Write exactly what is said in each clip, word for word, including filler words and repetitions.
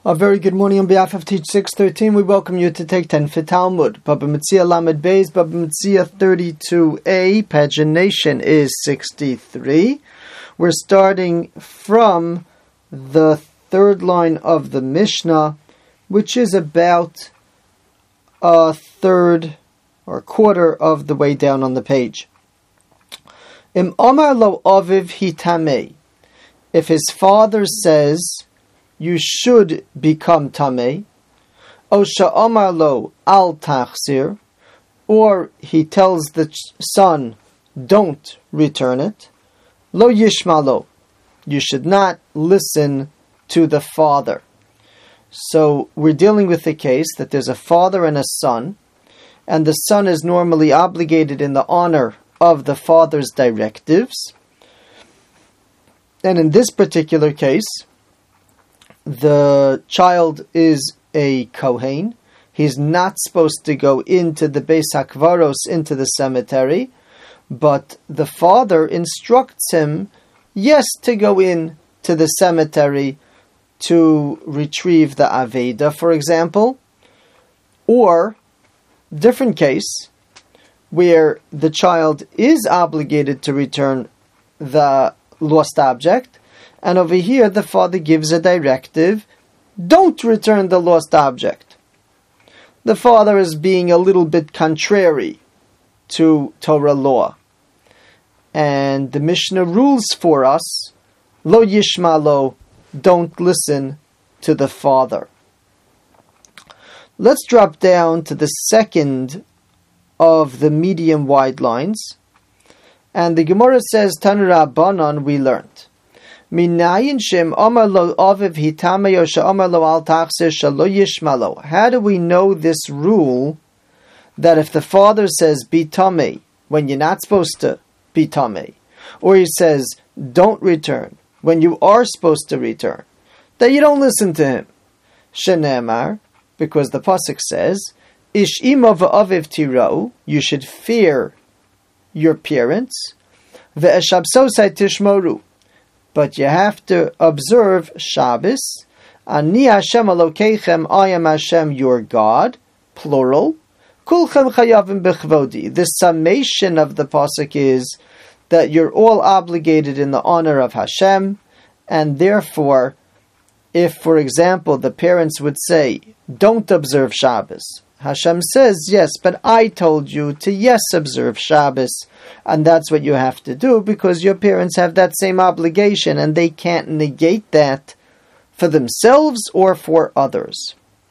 A very good morning on behalf of Teach six thirteen. We welcome you to take ten for Talmud. Baba Metzia Lamed Beis, Baba Metzia thirty-two A. Pagination is sixty-three. We're starting from the third line of the Mishnah, which is about a third or quarter of the way down on the page. Im Amar lo aviv hitamei. If his father says, you should become tamei, o sha'amar lo al tachzir, or he tells the son, don't return it, lo yishma lo, you should not listen to the father. So we're dealing with the case that there's a father and a son, and the son is normally obligated in the honor of the father's directives. And in this particular case, the child is a Kohen. He's not supposed to go into the Beis HaKvaros, into the cemetery, but the father instructs him, yes, to go in to the cemetery to retrieve the Aveda, for example, or different case where the child is obligated to return the lost object, and over here the father gives a directive, don't return the lost object. The father is being a little bit contrary to Torah law. And the Mishnah rules for us, lo yishma lo, don't listen to the father. Let's drop down to the second of the medium wide lines. And the Gemara says, Tanu Rabbanan, we learned. Minayin shem amar lo aviv hitamei o she'amar lo al tachzir shelo yishma lo. How do we know this rule that if the father says be tamei when you're not supposed to be tamei, or he says don't return when you are supposed to return, that you don't listen to him? Shenemar, because the pasuk says, Ish ima v'aviv tirau, you should fear your parents, ve'eshabsosai tishmoru, but you have to observe Shabbos. Ani Hashem Elokeichem, I am Hashem your God, plural. Kulchem chayavim b'chvodi. The summation of the pasuk is that you're all obligated in the honor of Hashem, and therefore, if, for example, the parents would say, don't observe Shabbos, Hashem says, yes, but I told you to yes observe Shabbos, and that's what you have to do because your parents have that same obligation and they can't negate that for themselves or for others.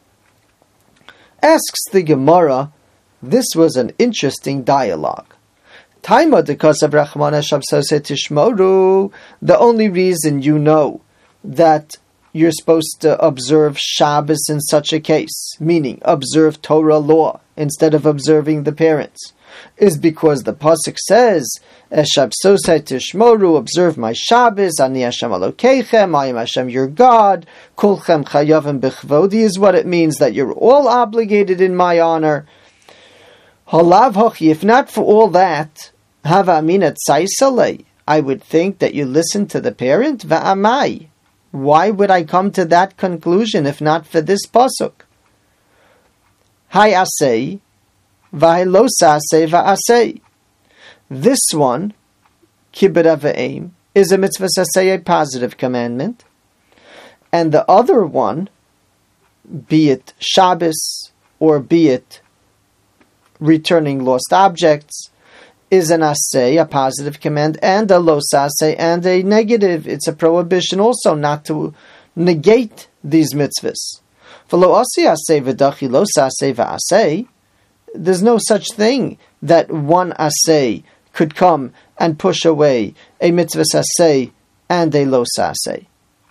Asks the Gemara, this was an interesting dialogue. Taima dekos Abrahmana shabsose tishmoru, the only reason you know that you're supposed to observe Shabbos in such a case, meaning observe Torah law instead of observing the parents, is because the pasuk says, "Eshabsosai tishmoru, observe my Shabbos. Ani Hashem Elokeichem, I am Hashem your God. Kulchem chayavim b'chvodi," is what it means that you're all obligated in my honor. Halav hochi, if not for all that, hava amina tzaisalei, I would think that you listen to the parent. Va'amai. Why would I come to that conclusion if not for this pasuk? Hai asei, v'hai lo sasei va'asei. This one, kibbutz v'aim, is a mitzvah sasei, a positive commandment, and the other one, be it Shabbos or be it returning lost objects, is an asay, a positive command, and a los asay, and a negative. It's a prohibition also not to negate these mitzvahs. There's no such thing that one asay could come and push away a mitzvah asay and a los asay.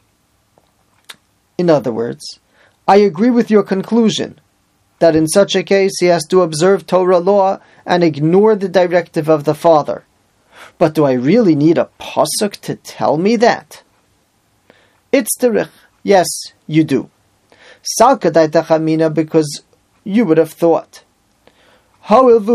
In other words, I agree with your conclusion that in such a case he has to observe Torah law and ignore the directive of the father. But do I really need a pasuk to tell me that? It's derech. Yes, you do. Salkadai tachamina, because you would have thought. Since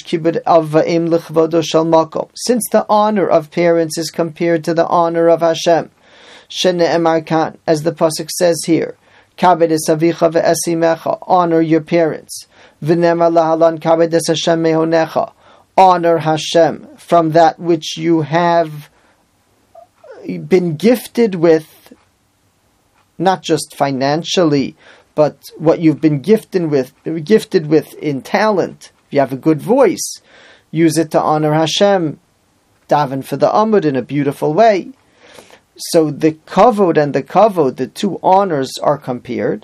the honor of parents is compared to the honor of Hashem, as the pasuk says here, Kabed es avicha ve'esimecha, honor your parents. V'nemar lahalan kabed es Hashem mehonecha, honor Hashem from that which you have been gifted with, not just financially, but what you've been gifted with, gifted with in talent. If you have a good voice, use it to honor Hashem. Daven for the Amud in a beautiful way. So the kavod and the kavod, the two honors, are compared.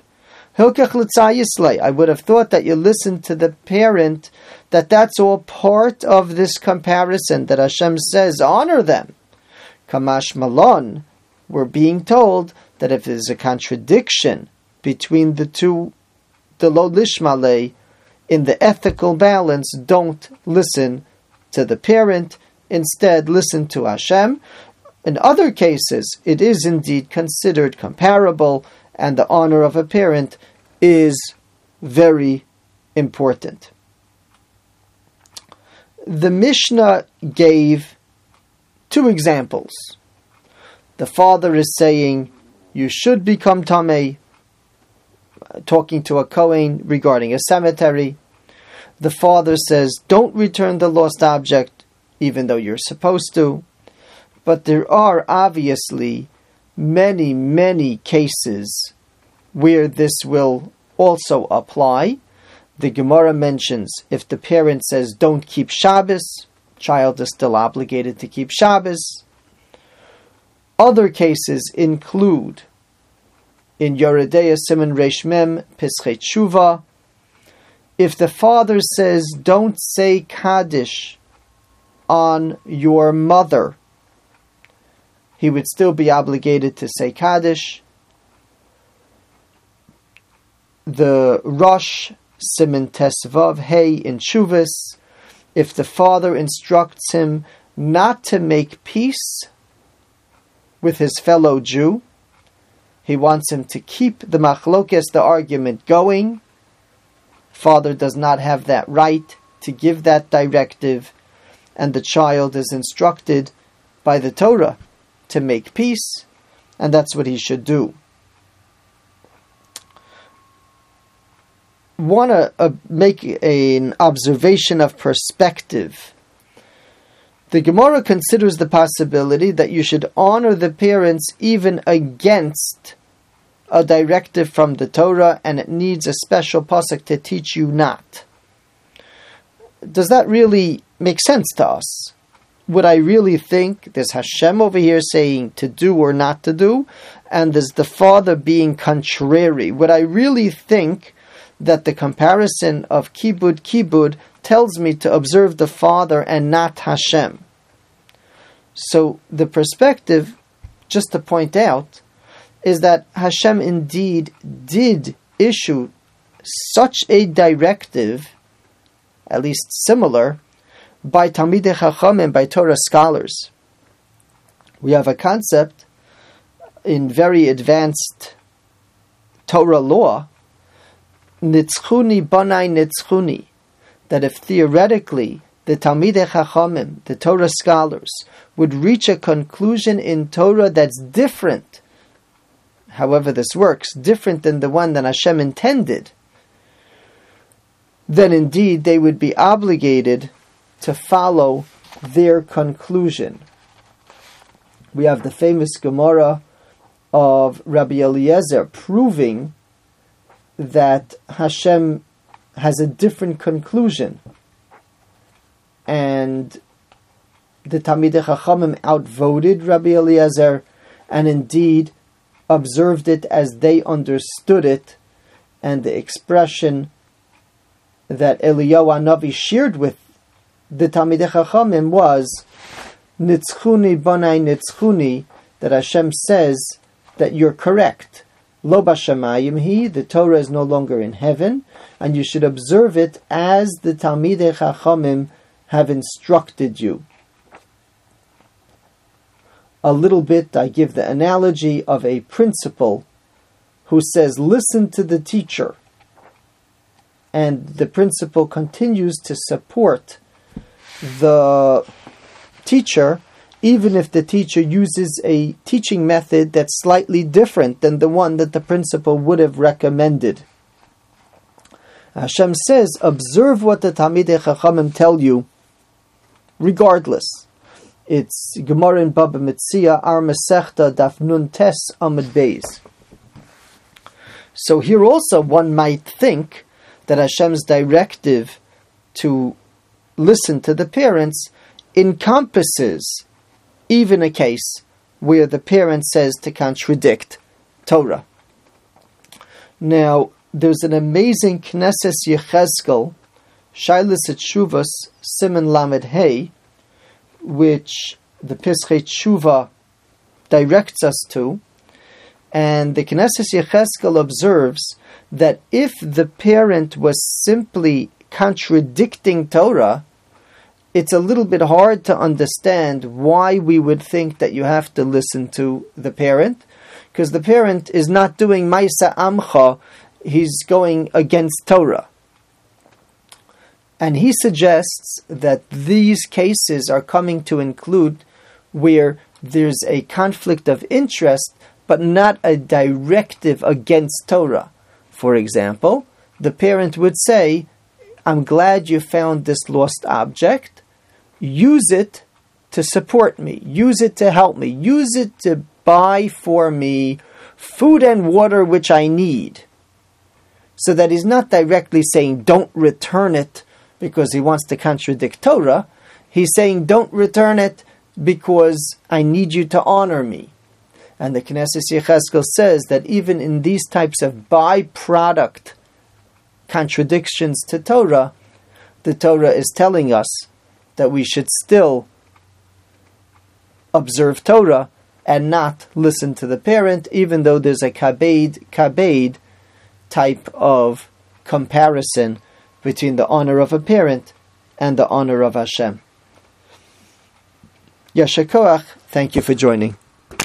I would have thought that you listened to the parent, that that's all part of this comparison, that Hashem says, honor them. Kamash Malon, we're being told that if there's a contradiction between the two, the lo lishmale, in the ethical balance, don't listen to the parent, instead listen to Hashem. In other cases, it is indeed considered comparable, and the honor of a parent is very important. The Mishnah gave two examples. The father is saying, you should become Tameh, talking to a Kohen regarding a cemetery. The father says, don't return the lost object, even though you're supposed to. But there are obviously many, many cases where this will also apply. The Gemara mentions if the parent says don't keep Shabbos, child is still obligated to keep Shabbos. Other cases include in Yoredeya Siman Reish Mem Pischei Tshuva, if the father says don't say Kaddish on your mother, he would still be obligated to say Kaddish. The Rosh Siman Tesvav Hey in Shuvas, if the father instructs him not to make peace with his fellow Jew, he wants him to keep the machlokes, the argument, going. Father does not have that right to give that directive, and the child is instructed by the Torah to make peace, and that's what he should do. Want to uh, make an observation of perspective. The Gemara considers the possibility that you should honor the parents even against a directive from the Torah, and it needs a special pasuk to teach you not. Does that really make sense to us? Would I really think there's Hashem over here saying to do or not to do, and there's the father being contrary? Would I really think that the comparison of kibud kibud tells me to observe the father and not Hashem? So the perspective, just to point out, is that Hashem indeed did issue such a directive, at least similar, by Talmidei Chachamim, by Torah scholars. We have a concept in very advanced Torah law, Nitzchuni Banai Nitzchuni, that if theoretically the Talmidei Chachamim, the Torah scholars, would reach a conclusion in Torah that's different, however this works, different than the one that Hashem intended, then indeed they would be obligated to follow their conclusion. We have the famous Gemara of Rabbi Eliezer proving that Hashem has a different conclusion, and the Talmidei Chachamim outvoted Rabbi Eliezer and indeed observed it as they understood it, and the expression that Eliyahu Hanavi shared with the Talmidei Chachamim was Nitzchuni Banai Nitzchuni, that Hashem says that you're correct. Lo b'shamayim hi, the Torah is no longer in heaven, and you should observe it as the Talmidei Chachamim have instructed you. A little bit, I give the analogy of a principal who says, listen to the teacher, and the principal continues to support the teacher even if the teacher uses a teaching method that's slightly different than the one that the principal would have recommended. Hashem says, observe what the Talmidei Chachamim tell you, regardless. It's Gemara in Baba Metzia, Ar Masechta, Daf Nun Tes Amud Beis. So here also one might think that Hashem's directive to listen to the parents encompasses even a case where the parent says to contradict Torah. Now, there's an amazing Knesses Yechezkel, Shailas Tshuvos, Siman Lamed Hey, which the Pischei Tshuva directs us to, and the Knesses Yechezkel observes that if the parent was simply contradicting Torah, it's a little bit hard to understand why we would think that you have to listen to the parent, because the parent is not doing Maisa Amcha, he's going against Torah. And he suggests that these cases are coming to include where there's a conflict of interest, but not a directive against Torah. For example, the parent would say, I'm glad you found this lost object. Use it to support me. Use it to help me. Use it to buy for me food and water which I need. So that he's not directly saying, don't return it because he wants to contradict Torah. He's saying, don't return it because I need you to honor me. And the Knesses Yechezkel says that even in these types of byproduct contradictions to Torah, the Torah is telling us that we should still observe Torah and not listen to the parent, even though there's a kabed, kabed type of comparison between the honor of a parent and the honor of Hashem. Yasher Koach, thank you for joining.